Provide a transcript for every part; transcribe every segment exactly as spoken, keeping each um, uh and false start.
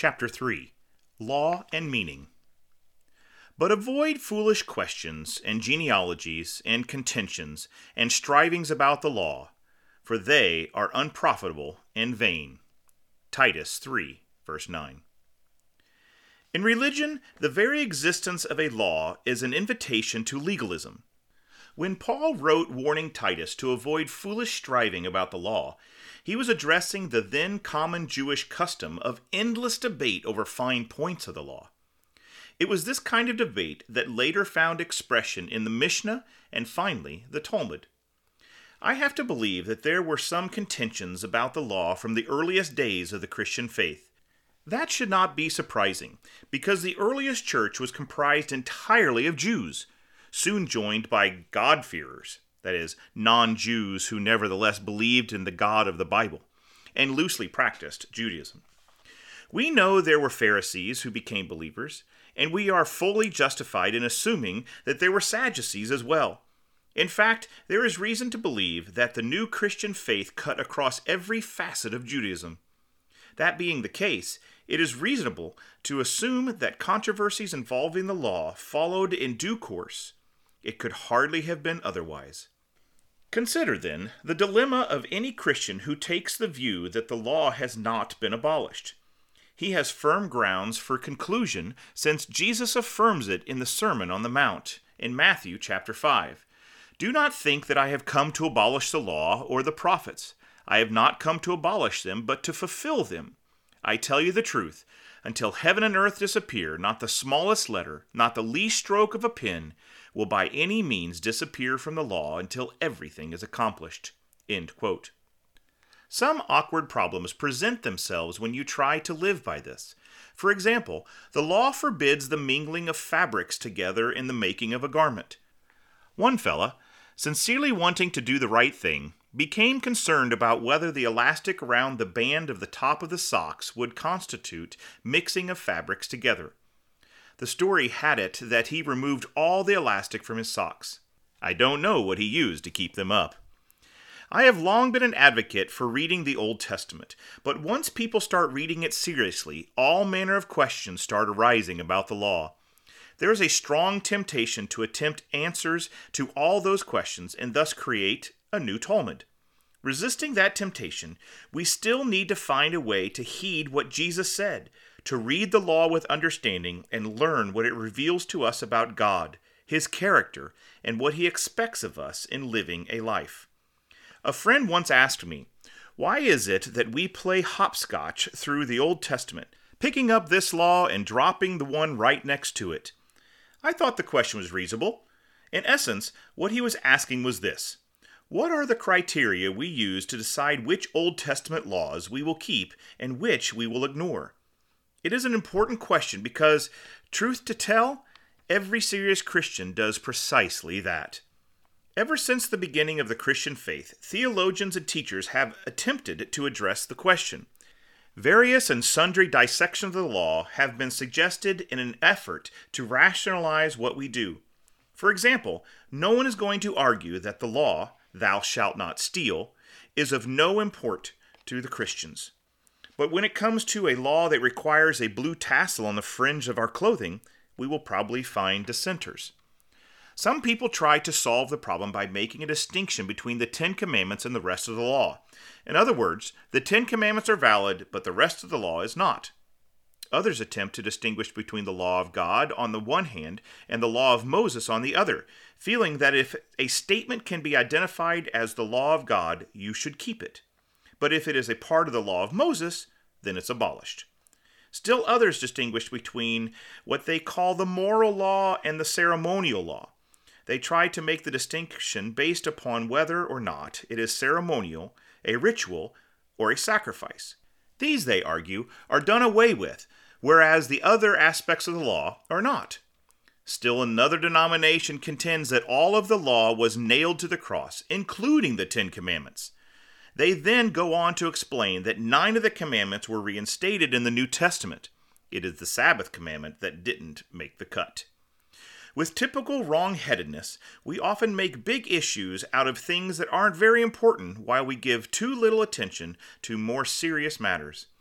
Chapter three. Law and Meaning. But avoid foolish questions, and genealogies, and contentions, and strivings about the law, for they are unprofitable and vain. Titus three, verse nine. In religion, the very existence of a law is an invitation to legalism. When Paul wrote warning Titus to avoid foolish striving about the law, he was addressing the then common Jewish custom of endless debate over fine points of the law. It was this kind of debate that later found expression in the Mishnah and finally the Talmud. I have to believe that there were some contentions about the law from the earliest days of the Christian faith. That should not be surprising, because the earliest church was comprised entirely of Jews, soon joined by God-fearers, that is, non-Jews who nevertheless believed in the God of the Bible, and loosely practiced Judaism. We know there were Pharisees who became believers, and we are fully justified in assuming that there were Sadducees as well. In fact, there is reason to believe that the new Christian faith cut across every facet of Judaism. That being the case, it is reasonable to assume that controversies involving the law followed in due course. It could hardly have been otherwise. Consider, then, the dilemma of any Christian who takes the view that the law has not been abolished. He has firm grounds for conclusion, since Jesus affirms it in the Sermon on the Mount, in Matthew chapter five. Do not think that I have come to abolish the law or the prophets. I have not come to abolish them, but to fulfill them. I tell you the truth, until heaven and earth disappear, not the smallest letter, not the least stroke of a pen, will by any means disappear from the law until everything is accomplished. End quote. Some awkward problems present themselves when you try to live by this. For example, the law forbids the mingling of fabrics together in the making of a garment. One fella, sincerely wanting to do the right thing, became concerned about whether the elastic around the band of the top of the socks would constitute mixing of fabrics together. The story had it that he removed all the elastic from his socks. I don't know what he used to keep them up. I have long been an advocate for reading the Old Testament, but once people start reading it seriously, all manner of questions start arising about the law. There is a strong temptation to attempt answers to all those questions and thus create a new Talmud. Resisting that temptation, we still need to find a way to heed what Jesus said, to read the law with understanding and learn what it reveals to us about God, His character, and what He expects of us in living a life. A friend once asked me, why is it that we play hopscotch through the Old Testament, picking up this law and dropping the one right next to it? I thought the question was reasonable. In essence, what he was asking was this: what are the criteria we use to decide which Old Testament laws we will keep and which we will ignore? It is an important question because, truth to tell, every serious Christian does precisely that. Ever since the beginning of the Christian faith, theologians and teachers have attempted to address the question. Various and sundry dissections of the law have been suggested in an effort to rationalize what we do. For example, no one is going to argue that the law, "Thou shalt not steal," is of no import to the Christians. But when it comes to a law that requires a blue tassel on the fringe of our clothing, we will probably find dissenters. Some people try to solve the problem by making a distinction between the Ten Commandments and the rest of the law. In other words, the Ten Commandments are valid, but the rest of the law is not. Others attempt to distinguish between the law of God on the one hand and the law of Moses on the other, feeling that if a statement can be identified as the law of God, you should keep it. But if it is a part of the law of Moses, then it's abolished. Still others distinguish between what they call the moral law and the ceremonial law. They try to make the distinction based upon whether or not it is ceremonial, a ritual, or a sacrifice. These, they argue, are done away with, whereas the other aspects of the law are not. Still another denomination contends that all of the law was nailed to the cross, including the Ten Commandments. They then go on to explain that nine of the commandments were reinstated in the New Testament. It is the Sabbath commandment that didn't make the cut. With typical wrong-headedness, we often make big issues out of things that aren't very important while we give too little attention to more serious matters.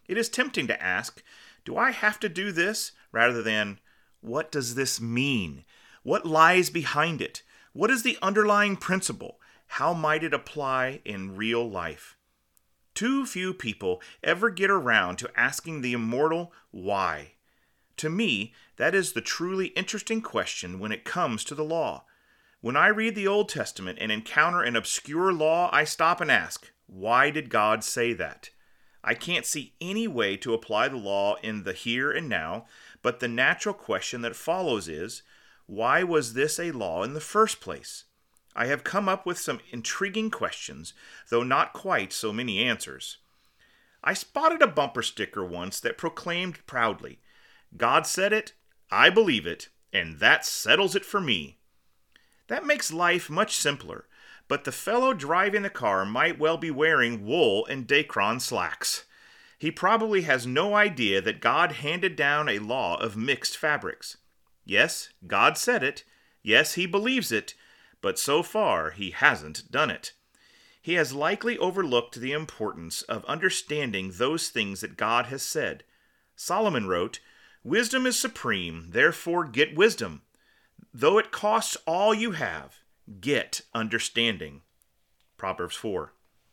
It is tempting to ask, do I have to do this? Rather than, what does this mean? What lies behind it? What is the underlying principle? How might it apply in real life? Too few people ever get around to asking the immortal why. To me, that is the truly interesting question when it comes to the law. When I read the Old Testament and encounter an obscure law, I stop and ask, why did God say that? I can't see any way to apply the law in the here and now, but the natural question that follows is, why was this a law in the first place? I have come up with some intriguing questions, though not quite so many answers. I spotted a bumper sticker once that proclaimed proudly, God said it, I believe it, and that settles it for me. That makes life much simpler, but the fellow driving the car might well be wearing wool and Dacron slacks. He probably has no idea that God handed down a law of mixed fabrics. Yes, God said it. Yes, he believes it. But so far, he hasn't done it. He has likely overlooked the importance of understanding those things that God has said. Solomon wrote, Wisdom is supreme, therefore get wisdom. Though it costs all you have, get understanding. Proverbs four.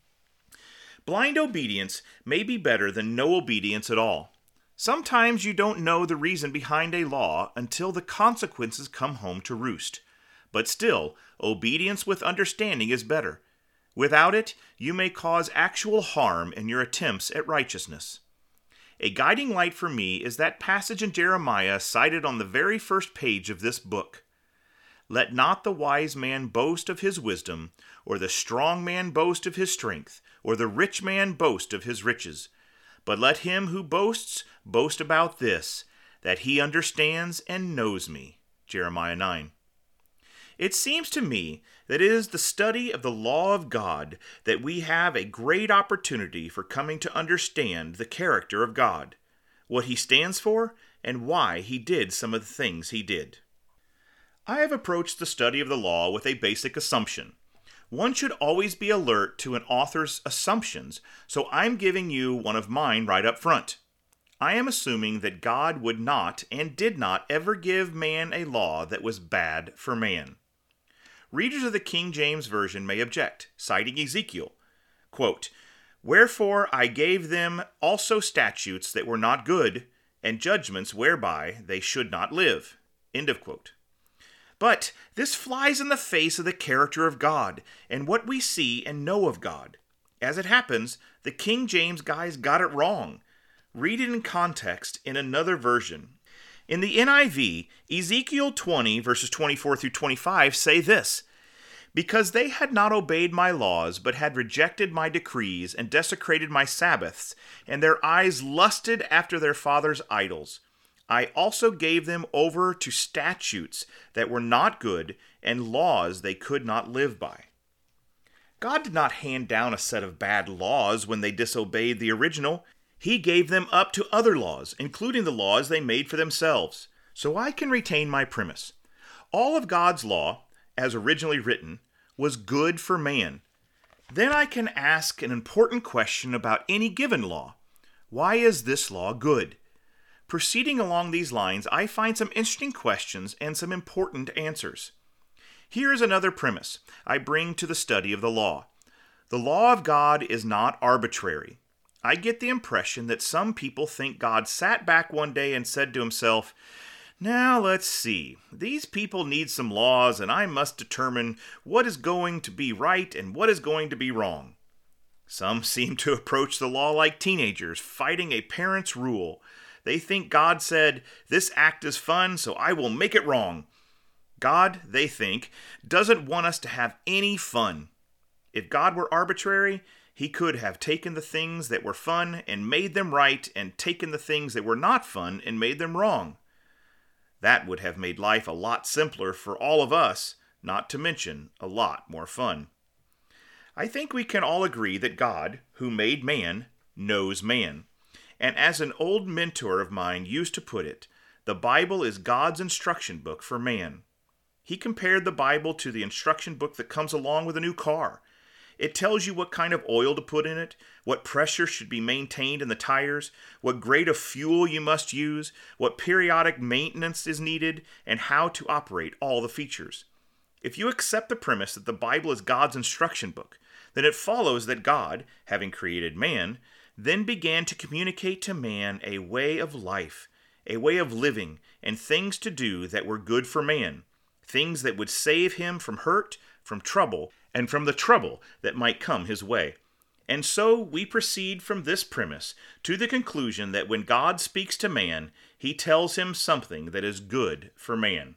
Blind obedience may be better than no obedience at all. Sometimes you don't know the reason behind a law until the consequences come home to roost. But still, obedience with understanding is better. Without it, you may cause actual harm in your attempts at righteousness. A guiding light for me is that passage in Jeremiah cited on the very first page of this book. Let not the wise man boast of his wisdom, or the strong man boast of his strength, or the rich man boast of his riches. But let him who boasts boast about this, that he understands and knows me. Jeremiah nine. It seems to me that it is the study of the law of God that we have a great opportunity for coming to understand the character of God, what he stands for, and why he did some of the things he did. I have approached the study of the law with a basic assumption. One should always be alert to an author's assumptions, so I'm giving you one of mine right up front. I am assuming that God would not and did not ever give man a law that was bad for man. Readers of the King James Version may object, citing Ezekiel. Quote, Wherefore I gave them also statutes that were not good, and judgments whereby they should not live. End of quote. But this flies in the face of the character of God and what we see and know of God. As it happens, the King James guys got it wrong. Read it in context in another version. In the N I V, Ezekiel twenty, verses twenty-four through twenty-five say this, Because they had not obeyed my laws, but had rejected my decrees, and desecrated my Sabbaths, and their eyes lusted after their fathers' idols, I also gave them over to statutes that were not good, and laws they could not live by. God did not hand down a set of bad laws when they disobeyed the original. He gave them up to other laws, including the laws they made for themselves. So I can retain my premise. All of God's law, as originally written, was good for man. Then I can ask an important question about any given law. Why is this law good? Proceeding along these lines, I find some interesting questions and some important answers. Here is another premise I bring to the study of the law. The law of God is not arbitrary. I get the impression that some people think God sat back one day and said to himself, Now let's see, these people need some laws and I must determine what is going to be right and what is going to be wrong. Some seem to approach the law like teenagers fighting a parent's rule. They think God said, This act is fun, so I will make it wrong. God, they think, doesn't want us to have any fun. If God were arbitrary, he could have taken the things that were fun and made them right, and taken the things that were not fun and made them wrong. That would have made life a lot simpler for all of us, not to mention a lot more fun. I think we can all agree that God, who made man, knows man. And as an old mentor of mine used to put it, the Bible is God's instruction book for man. He compared the Bible to the instruction book that comes along with a new car. It tells you what kind of oil to put in it, what pressure should be maintained in the tires, what grade of fuel you must use, what periodic maintenance is needed, and how to operate all the features. If you accept the premise that the Bible is God's instruction book, then it follows that God, having created man, then began to communicate to man a way of life, a way of living, and things to do that were good for man, things that would save him from hurt, from trouble, and from the trouble that might come his way. And so we proceed from this premise to the conclusion that when God speaks to man, he tells him something that is good for man.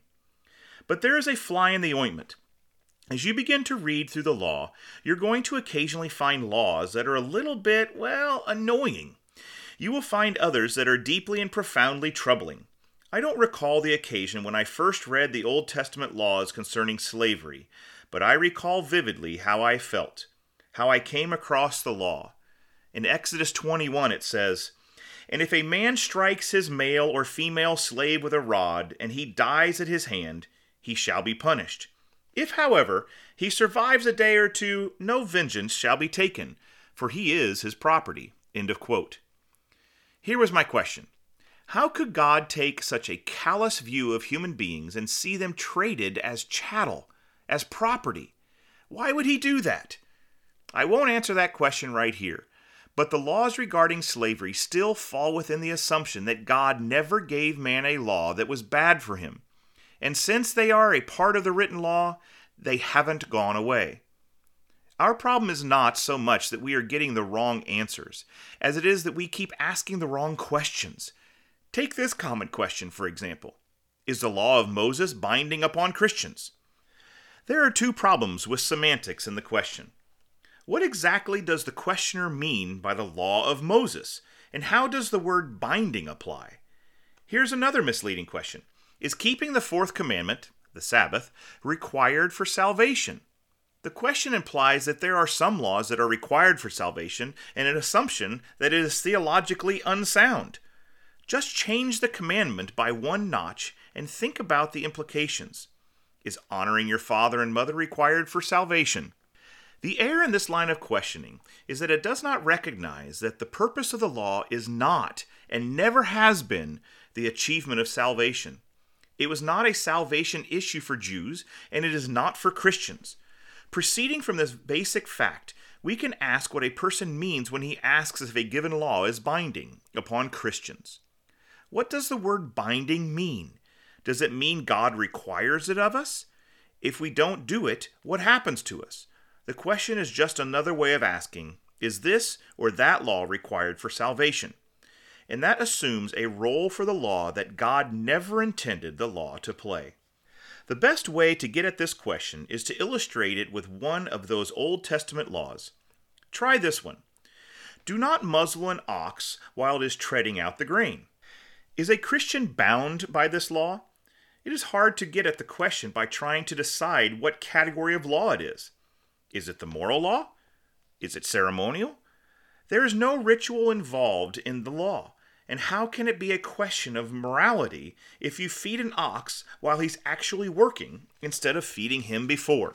But there is a fly in the ointment. As you begin to read through the law, you're going to occasionally find laws that are a little bit, well, annoying. You will find others that are deeply and profoundly troubling. I don't recall the occasion when I first read the Old Testament laws concerning slavery, but I recall vividly how I felt, how I came across the law. In Exodus twenty-one it says, "And if a man strikes his male or female slave with a rod, and he dies at his hand, he shall be punished. If, however, he survives a day or two, no vengeance shall be taken, for he is his property." End of quote. Here was my question. How could God take such a callous view of human beings and see them traded as chattel, as property? Why would he do that? I won't answer that question right here, but the laws regarding slavery still fall within the assumption that God never gave man a law that was bad for him. And since they are a part of the written law, they haven't gone away. Our problem is not so much that we are getting the wrong answers, as it is that we keep asking the wrong questions. Take this common question, for example. Is the law of Moses binding upon Christians? There are two problems with semantics in the question. What exactly does the questioner mean by the law of Moses, and how does the word binding apply? Here's another misleading question. Is keeping the fourth commandment, the Sabbath, required for salvation? The question implies that there are some laws that are required for salvation, and an assumption that it is theologically unsound. Just change the commandment by one notch and think about the implications. Is honoring your father and mother required for salvation? The error in this line of questioning is that it does not recognize that the purpose of the law is not, and never has been, the achievement of salvation. It was not a salvation issue for Jews, and it is not for Christians. Proceeding from this basic fact, we can ask what a person means when he asks if a given law is binding upon Christians. What does the word binding mean? Does it mean God requires it of us? If we don't do it, what happens to us? The question is just another way of asking, is this or that law required for salvation? And that assumes a role for the law that God never intended the law to play. The best way to get at this question is to illustrate it with one of those Old Testament laws. Try this one. Do not muzzle an ox while it is treading out the grain. Is a Christian bound by this law? It is hard to get at the question by trying to decide what category of law it is. Is it the moral law? Is it ceremonial? There is no ritual involved in the law. And how can it be a question of morality if you feed an ox while he's actually working instead of feeding him before?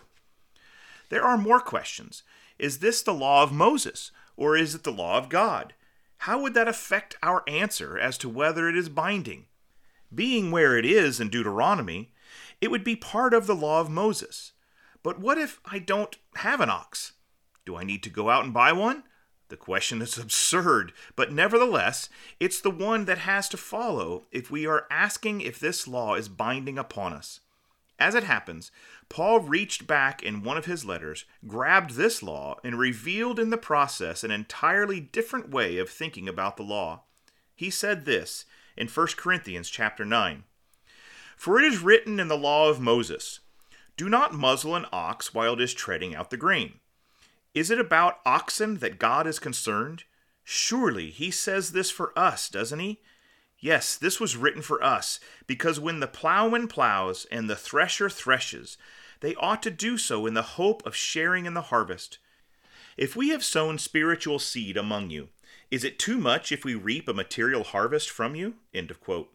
There are more questions. Is this the law of Moses, or is it the law of God? How would that affect our answer as to whether it is binding? Being where it is in Deuteronomy, it would be part of the law of Moses. But what if I don't have an ox? Do I need to go out and buy one? The question is absurd, but nevertheless, it's the one that has to follow if we are asking if this law is binding upon us. As it happens, Paul reached back in one of his letters, grabbed this law, and revealed in the process an entirely different way of thinking about the law. He said this in First Corinthians chapter nine, "For it is written in the law of Moses, 'Do not muzzle an ox while it is treading out the grain.' Is it about oxen that God is concerned? Surely he says this for us, doesn't he? Yes, this was written for us, because when the plowman plows and the thresher threshes, they ought to do so in the hope of sharing in the harvest. If we have sown spiritual seed among you, is it too much if we reap a material harvest from you?" End of quote.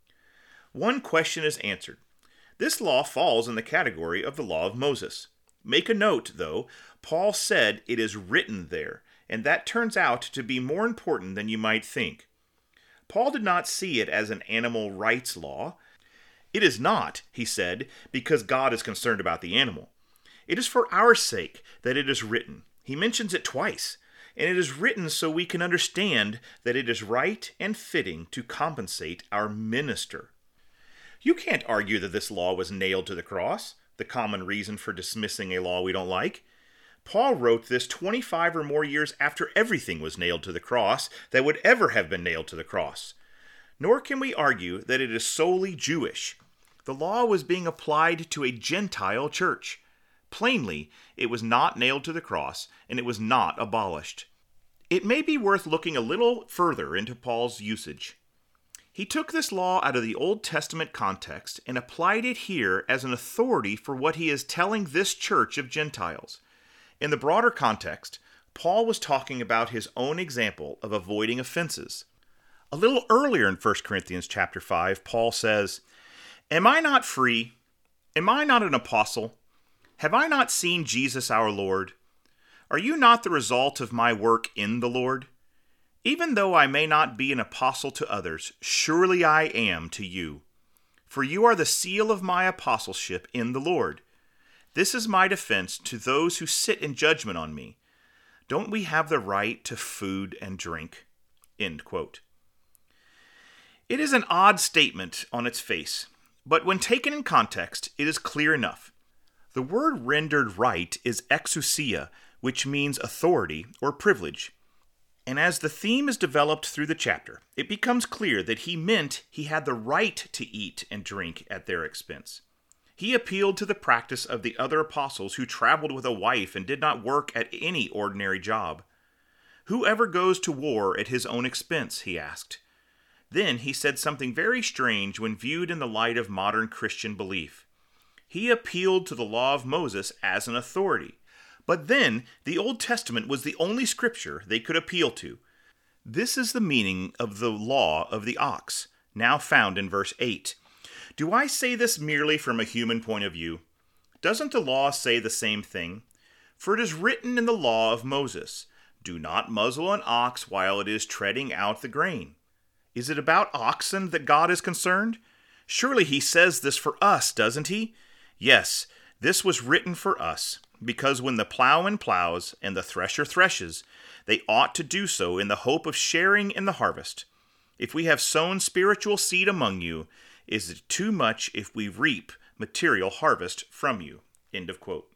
One question is answered. This law falls in the category of the law of Moses. Make a note, though, Paul said it is written there, and that turns out to be more important than you might think. Paul did not see it as an animal rights law. It is not, he said, because God is concerned about the animal. It is for our sake that it is written. He mentions it twice, and it is written so we can understand that it is right and fitting to compensate our minister. You can't argue that this law was nailed to the cross, the common reason for dismissing a law we don't like. Paul wrote this twenty-five or more years after everything was nailed to the cross that would ever have been nailed to the cross. Nor can we argue that it is solely Jewish. The law was being applied to a Gentile church. Plainly, it was not nailed to the cross, and it was not abolished. It may be worth looking a little further into Paul's usage. He took this law out of the Old Testament context and applied it here as an authority for what he is telling this church of Gentiles. In the broader context, Paul was talking about his own example of avoiding offenses. A little earlier in First Corinthians chapter five, Paul says, "Am I not free? Am I not an apostle? Have I not seen Jesus our Lord? Are you not the result of my work in the Lord? Even though I may not be an apostle to others, surely I am to you. For you are the seal of my apostleship in the Lord. This is my defense to those who sit in judgment on me. Don't we have the right to food and drink?" End quote. It is an odd statement on its face, but when taken in context, it is clear enough. The word rendered right is exousia, which means authority or privilege. And as the theme is developed through the chapter, it becomes clear that he meant he had the right to eat and drink at their expense. He appealed to the practice of the other apostles who traveled with a wife and did not work at any ordinary job. "Whoever goes to war at his own expense?" he asked. Then he said something very strange when viewed in the light of modern Christian belief. He appealed to the law of Moses as an authority. But then, the Old Testament was the only scripture they could appeal to. This is the meaning of the law of the ox, now found in verse eight. Do I say this merely from a human point of view? Doesn't the law say the same thing? For it is written in the law of Moses, "Do not muzzle an ox while it is treading out the grain." Is it about oxen that God is concerned? Surely he says this for us, doesn't he? Yes, this was written for us, because when the plowman plows and the thresher threshes, they ought to do so in the hope of sharing in the harvest. If we have sown spiritual seed among you, is it too much if we reap material harvest from you? End of quote.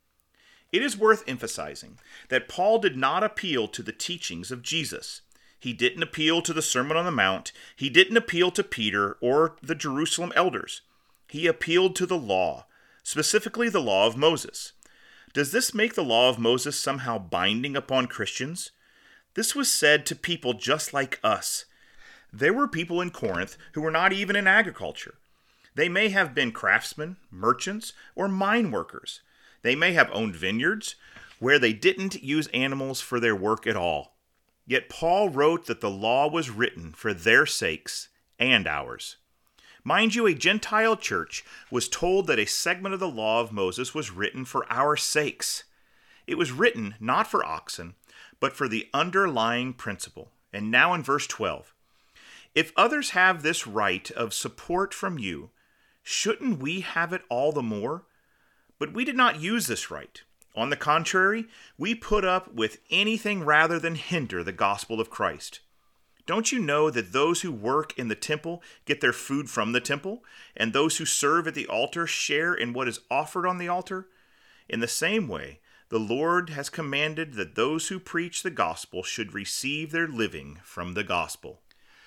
It is worth emphasizing that Paul did not appeal to the teachings of Jesus. He didn't appeal to the Sermon on the Mount. He didn't appeal to Peter or the Jerusalem elders. He appealed to the law, specifically the law of Moses. Does this make the law of Moses somehow binding upon Christians? This was said to people just like us. There were people in Corinth who were not even in agriculture. They may have been craftsmen, merchants, or mine workers. They may have owned vineyards where they didn't use animals for their work at all. Yet Paul wrote that the law was written for their sakes and ours. Mind you, a Gentile church was told that a segment of the law of Moses was written for our sakes. It was written not for oxen, but for the underlying principle. And now in verse twelve, if others have this right of support from you, shouldn't we have it all the more? But we did not use this right. On the contrary, we put up with anything rather than hinder the gospel of Christ. Don't you know that those who work in the temple get their food from the temple, and those who serve at the altar share in what is offered on the altar? In the same way, the Lord has commanded that those who preach the gospel should receive their living from the gospel.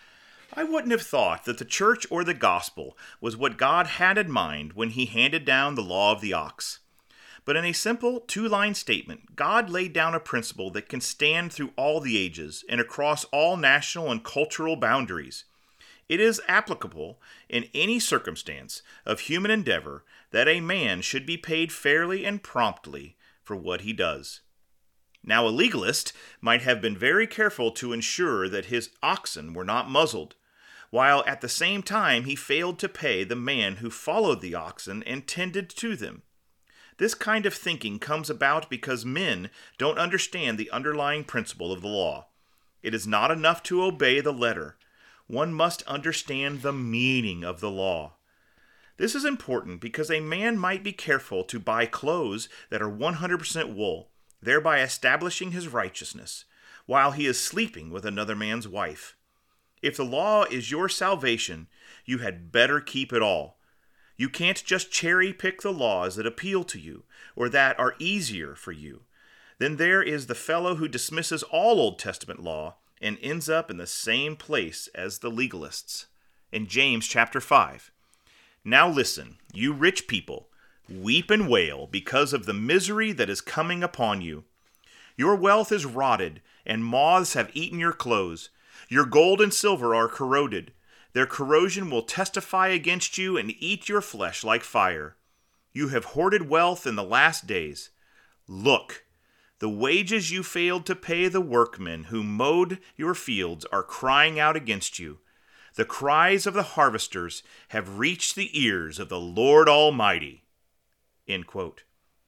I wouldn't have thought that the church or the gospel was what God had in mind when he handed down the law of the ox. But in a simple two-line statement, God laid down a principle that can stand through all the ages and across all national and cultural boundaries. It is applicable in any circumstance of human endeavor that a man should be paid fairly and promptly for what he does. Now, a legalist might have been very careful to ensure that his oxen were not muzzled, while at the same time he failed to pay the man who followed the oxen and tended to them. This kind of thinking comes about because men don't understand the underlying principle of the law. It is not enough to obey the letter. One must understand the meaning of the law. This is important because a man might be careful to buy clothes that are one hundred percent wool, thereby establishing his righteousness, while he is sleeping with another man's wife. If the law is your salvation, you had better keep it all. You can't just cherry-pick the laws that appeal to you, or that are easier for you. Then there is the fellow who dismisses all Old Testament law and ends up in the same place as the legalists. In James chapter five, "Now listen, you rich people, weep and wail because of the misery that is coming upon you. Your wealth is rotted, and moths have eaten your clothes. Your gold and silver are corroded. Their corrosion will testify against you and eat your flesh like fire. You have hoarded wealth in the last days. Look, the wages you failed to pay the workmen who mowed your fields are crying out against you. The cries of the harvesters have reached the ears of the Lord Almighty." End quote.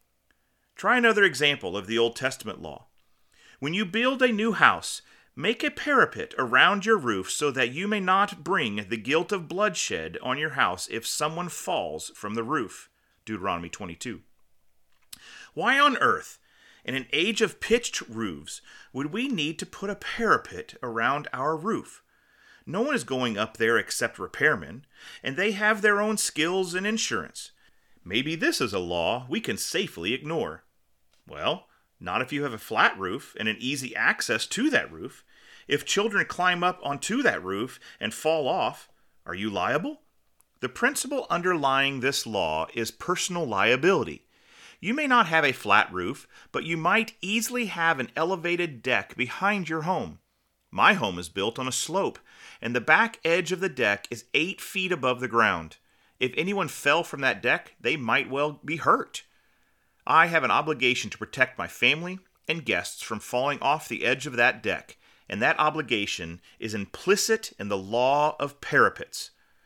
Try another example of the Old Testament law. When you build a new house, make a parapet around your roof so that you may not bring the guilt of bloodshed on your house if someone falls from the roof. Deuteronomy twenty-two. Why on earth, in an age of pitched roofs, would we need to put a parapet around our roof? No one is going up there except repairmen, and they have their own skills and insurance. Maybe this is a law we can safely ignore. Well, not if you have a flat roof and an easy access to that roof. If children climb up onto that roof and fall off, are you liable? The principle underlying this law is personal liability. You may not have a flat roof, but you might easily have an elevated deck behind your home. My home is built on a slope, and the back edge of the deck is eight feet above the ground. If anyone fell from that deck, they might well be hurt. I have an obligation to protect my family and guests from falling off the edge of that deck, and that obligation is implicit in the law of parapets.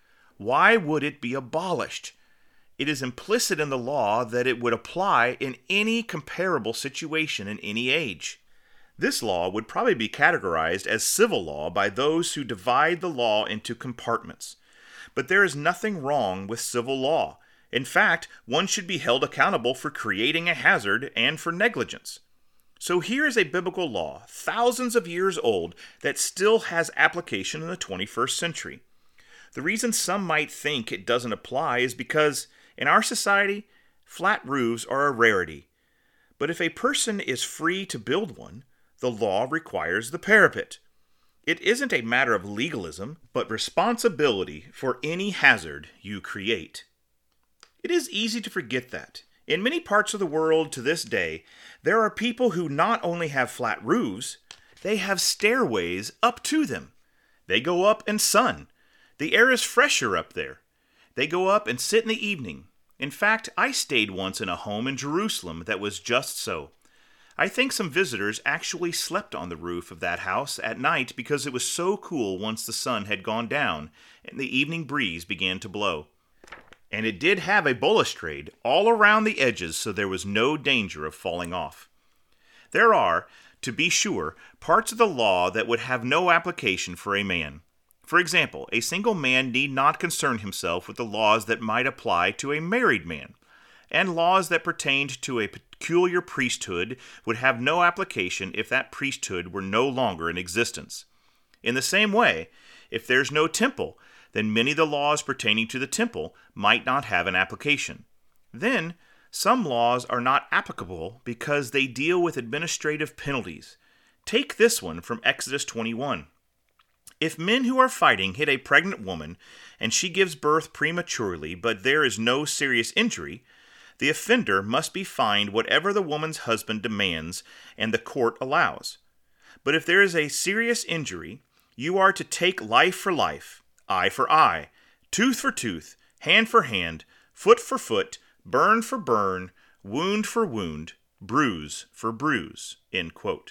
Why would it be abolished? It is implicit in the law that it would apply in any comparable situation in any age. This law would probably be categorized as civil law by those who divide the law into compartments. But there is nothing wrong with civil law. In fact, one should be held accountable for creating a hazard and for negligence. So here is a biblical law, thousands of years old, that still has application in the twenty-first century. The reason some might think it doesn't apply is because, in our society, flat roofs are a rarity. But if a person is free to build one, the law requires the parapet. It isn't a matter of legalism, but responsibility for any hazard you create. It is easy to forget that. In many parts of the world to this day, there are people who not only have flat roofs, they have stairways up to them. They go up and sun. The air is fresher up there. They go up and sit in the evening. In fact, I stayed once in a home in Jerusalem that was just so. I think some visitors actually slept on the roof of that house at night because it was so cool once the sun had gone down and the evening breeze began to blow. And it did have a balustrade all around the edges so there was no danger of falling off. There are, to be sure, parts of the law that would have no application for a man. For example, a single man need not concern himself with the laws that might apply to a married man, and laws that pertained to a peculiar priesthood would have no application if that priesthood were no longer in existence. In the same way, if there's no temple, then many of the laws pertaining to the temple might not have an application. Then, some laws are not applicable because they deal with administrative penalties. Take this one from Exodus twenty-one. If men who are fighting hit a pregnant woman and she gives birth prematurely, but there is no serious injury, the offender must be fined whatever the woman's husband demands and the court allows. But if there is a serious injury, you are to take life for life, eye for eye, tooth for tooth, hand for hand, foot for foot, burn for burn, wound for wound, bruise for bruise. End quote.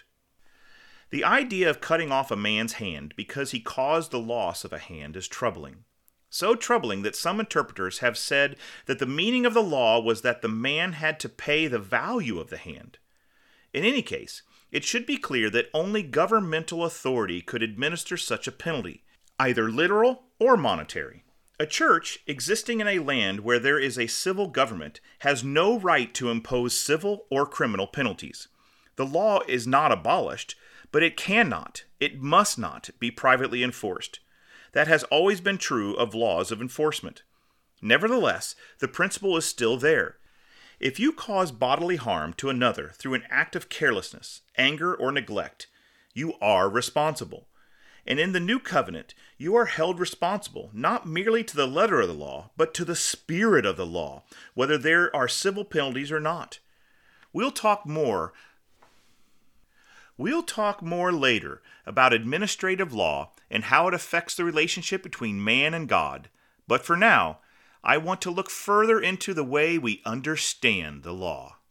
The idea of cutting off a man's hand because he caused the loss of a hand is troubling. so troubling that some interpreters have said that the meaning of the law was that the man had to pay the value of the hand. In any case, it should be clear that only governmental authority could administer such a penalty, either literal or monetary. A church existing in a land where there is a civil government has no right to impose civil or criminal penalties. The law is not abolished, but it cannot, it must not be privately enforced. That has always been true of laws of enforcement. Nevertheless, the principle is still there. If you cause bodily harm to another through an act of carelessness, anger, or neglect, you are responsible. And in the new covenant, you are held responsible not merely to the letter of the law, but to the spirit of the law, whether there are civil penalties or not. We'll talk more We'll talk more later about administrative law and how it affects the relationship between man and God. But for now, I want to look further into the way we understand the law.